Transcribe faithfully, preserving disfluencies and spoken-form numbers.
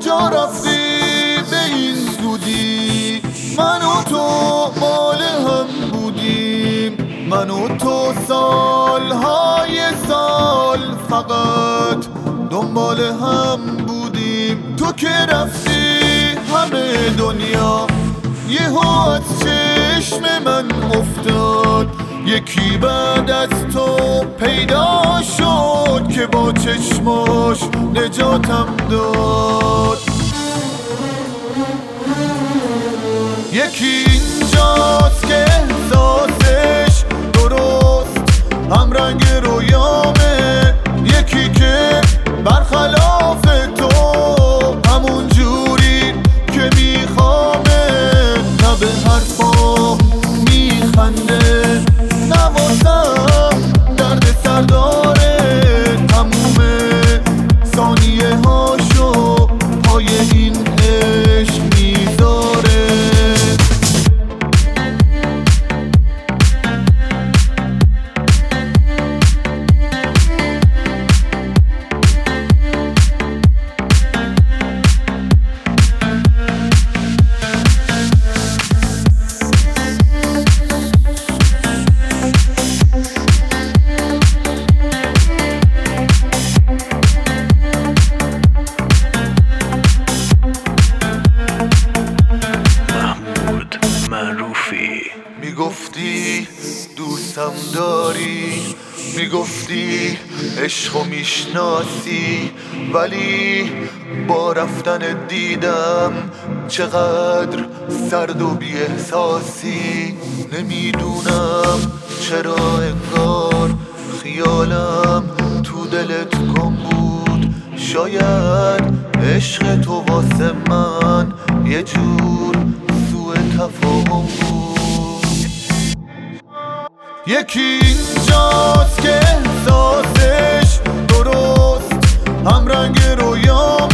کجا رفتی به این زودی؟ من و تو مال هم بودیم، من و تو سالهای سال فقط دنبال هم بودیم. تو که رفتی همه دنیا یهو از چشم من افتاد، یکی بعد از تو پیدا شد که با چشماش نجاتم داد. یکی اینجاست که احساسش درست هم رنگ رویامه، یکی که برخلاف تو همون جوری که میخوامه، نه به حرفا میخنده نه واسم درد سر داره، تموم ثانیه هاشو پای این عشق میذاره. میگفتی دوستم داری، میگفتی عشقو میشناسی، ولی با رفتن دیدم چقدر سرد و بی احساسی. نمیدونم چرا انگار خیالم تو دلت گم بود، شاید عشق تو واسه من یه جور سوء تفاهم بود. یکی اینجاست که احساسش درست هم رنگ رویام